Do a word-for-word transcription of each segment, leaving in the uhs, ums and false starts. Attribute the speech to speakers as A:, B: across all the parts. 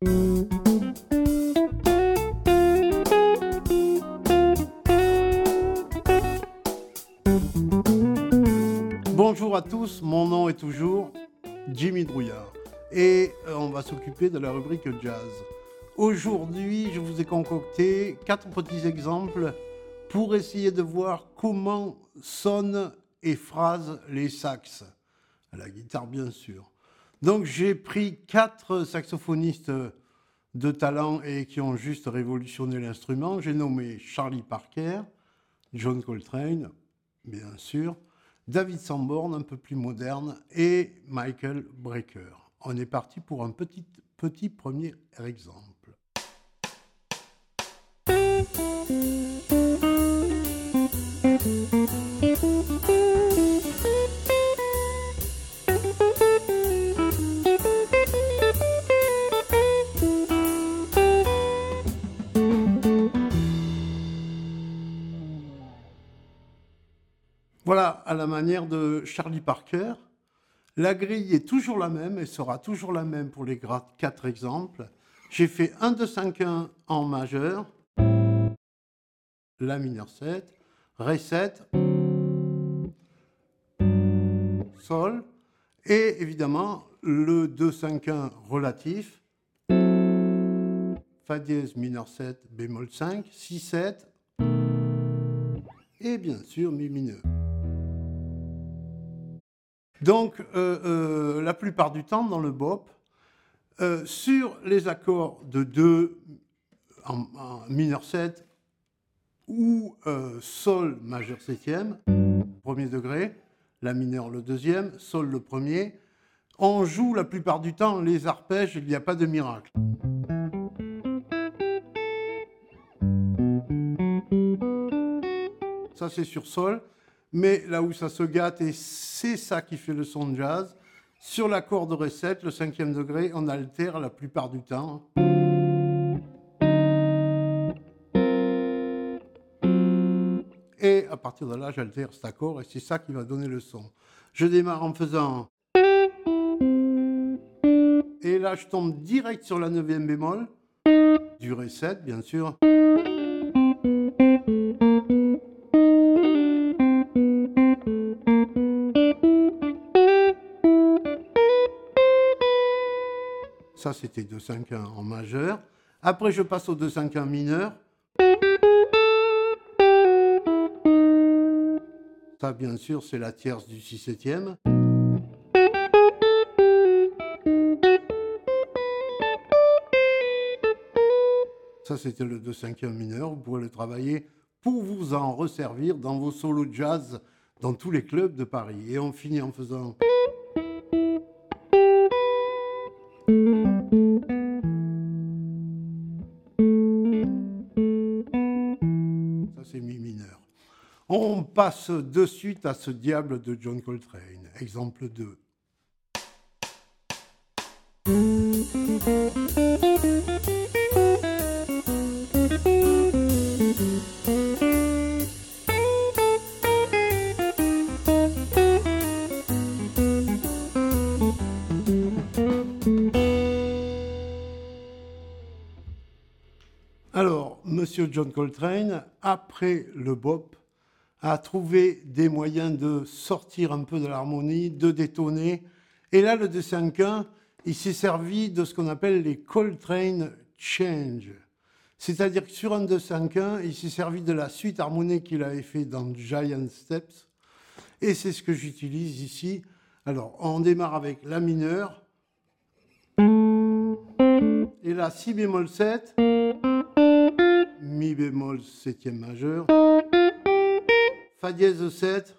A: Bonjour à tous, mon nom est toujours Jimmy Drouillard et on va s'occuper de la rubrique jazz. Aujourd'hui, je vous ai concocté quatre petits exemples pour essayer de voir comment sonnent et phrasent les sax, à la guitare bien sûr. Donc j'ai pris quatre saxophonistes de talent et qui ont juste révolutionné l'instrument. J'ai nommé Charlie Parker, John Coltrane, bien sûr, David Sanborn, un peu plus moderne, et Michael Brecker. On est parti pour un petit, petit premier exemple. Voilà, à la manière de Charlie Parker. La grille est toujours la même et sera toujours la même pour les quatre exemples. J'ai fait un deux cinq un en majeur, La mineur sept, Ré sept, Sol, et évidemment le deux cinq un relatif, Fa dièse mineur sept, bémol cinq, Si sept, et bien sûr Mi mineur. Donc, euh, euh, la plupart du temps, dans le bop, euh, sur les accords de deux en, en mineur sept ou euh, Sol majeur septième, premier degré, La mineur le deuxième, Sol le premier, on joue la plupart du temps les arpèges, il n'y a pas de miracle. Ça, c'est sur Sol. Mais là où ça se gâte, et c'est ça qui fait le son de jazz, sur l'accord de Ré sept, le cinquième degré, on altère la plupart du temps. Et à partir de là, j'altère cet accord, et c'est ça qui va donner le son. Je démarre en faisant... Et là, je tombe direct sur la neuvième bémol, du Ré sept, bien sûr. Ça, c'était deux cinq un en majeur. Après, je passe au deux cinq un mineur. Ça, bien sûr, c'est la tierce du Si septième. Ça, c'était le deux cinq un mineur. Vous pourrez le travailler pour vous en resservir dans vos solos de jazz dans tous les clubs de Paris. Et on finit en faisant... Ça, c'est Mi mineur. On passe de suite à ce diable de John Coltrane. Exemple deux. Alors, Monsieur John Coltrane, après le bop, a trouvé des moyens de sortir un peu de l'harmonie, de détonner. Et là, le deux cinq un, il s'est servi de ce qu'on appelle les Coltrane Change. C'est-à-dire que sur un deux cinq un, il s'est servi de la suite harmonique qu'il avait fait dans Giant Steps. Et c'est ce que j'utilise ici. Alors, on démarre avec La mineur. Et là, Si bémol sept. Mi bémol septième majeur. Fa dièse sept.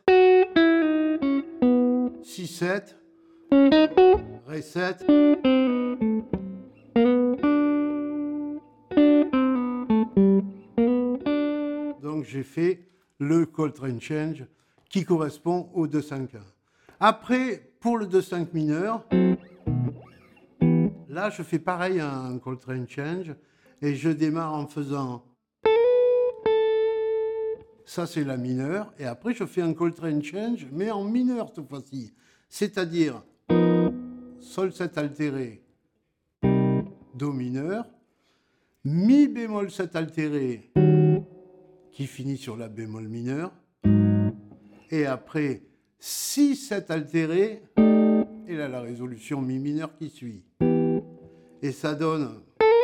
A: Si sept. Ré sept. Donc j'ai fait le Coltrane Change qui correspond au deux cinq un. Après, pour le deux cinq mineur, là je fais pareil à un Coltrane Change et je démarre en faisant... Ça, c'est la mineure. Et après, je fais un Coltrane Change, mais en mineur cette fois-ci. C'est-à-dire Sol sept altéré, Do mineur, Mi bémol sept altéré qui finit sur La bémol mineur, et après Si sept altéré, et là la résolution Mi mineur qui suit. Et ça donne...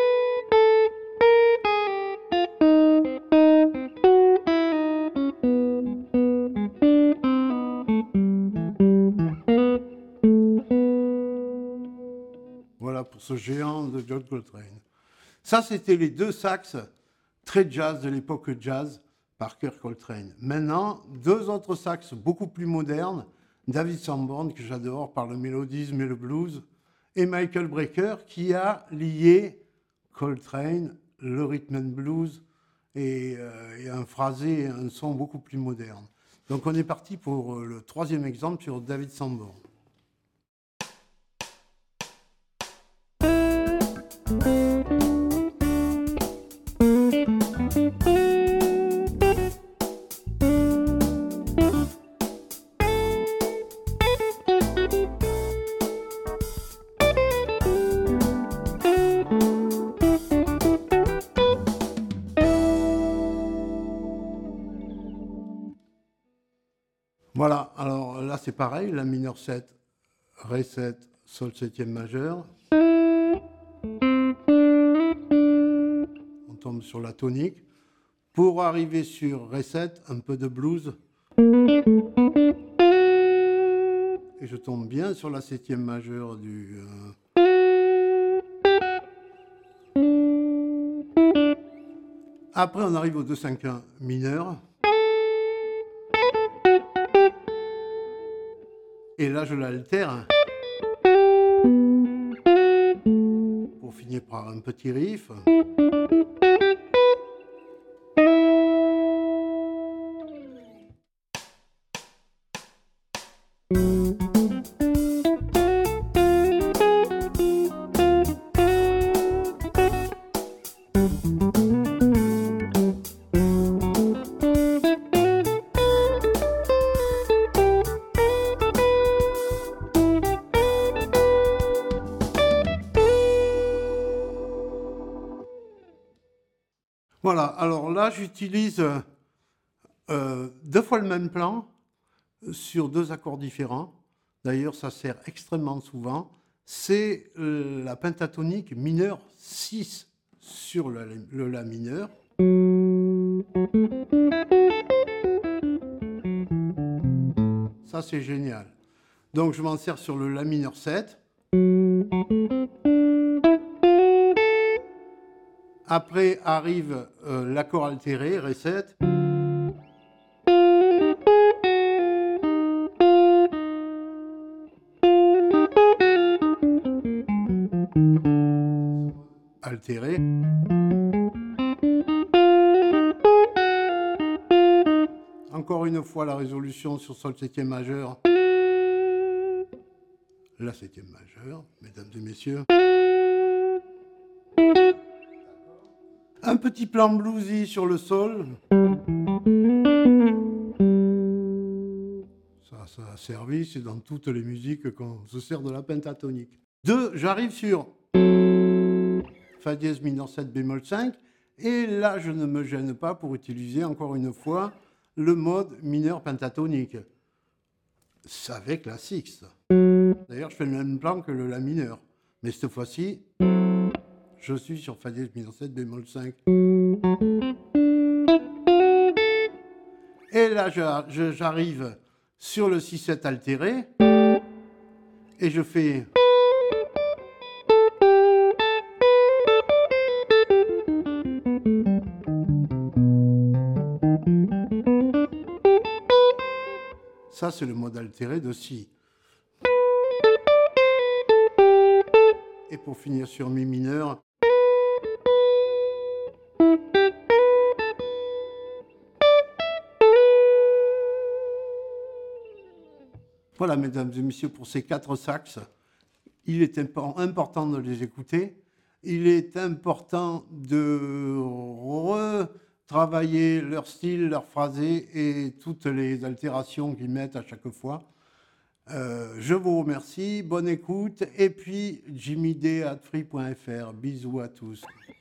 A: Voilà pour ce géant de John Coltrane. Ça, c'était les deux sax très jazz de l'époque jazz par Kirk Coltrane. Maintenant, deux autres sax beaucoup plus modernes, David Sanborn, que j'adore par le mélodisme et le blues, et Michael Brecker, qui a lié Coltrane, le rhythm and blues, et, euh, et un phrasé et un son beaucoup plus moderne. Donc on est parti pour le troisième exemple sur David Sanborn. Voilà, alors là c'est pareil, La mineur sept, Ré sept, Sol septième majeur. On tombe sur la tonique. Pour arriver sur Ré sept, un peu de blues. Et je tombe bien sur la septième majeure du... Euh... Après on arrive au deux cinq un mineur. Et là, je l'altère pour finir par un petit riff. Voilà, alors là j'utilise euh, deux fois le même plan sur deux accords différents. D'ailleurs, ça sert extrêmement souvent. C'est euh, la pentatonique mineure six sur le, le La mineur. Ça, c'est génial. Donc, je m'en sers sur le La mineur sept. Après arrive euh, l'accord altéré, Ré sept. Altéré. Encore une fois la résolution sur Sol septième majeur. La septième majeure, mesdames et messieurs. Un petit plan bluesy sur le sol. Ça, ça a servi, c'est dans toutes les musiques qu'on se sert de la pentatonique. Deux, j'arrive sur Fa dièse mineur sept bémol cinq. Et là, je ne me gêne pas pour utiliser encore une fois le mode mineur pentatonique. C'est avec la sixte. D'ailleurs, je fais le même plan que le La mineur. Mais cette fois-ci, je suis sur Fa dièse mineur sept bémol cinq. Et là, j'arrive sur le six sept altéré. Et je fais... Ça, c'est le mode altéré de Si. Et pour finir sur Mi mineur. Voilà, mesdames et messieurs, pour ces quatre saxes, il est important de les écouter. Il est important de retravailler leur style, leur phrasé et toutes les altérations qu'ils mettent à chaque fois. Euh, je vous remercie, bonne écoute, et puis jimmy d arobase free point f r. Bisous à tous.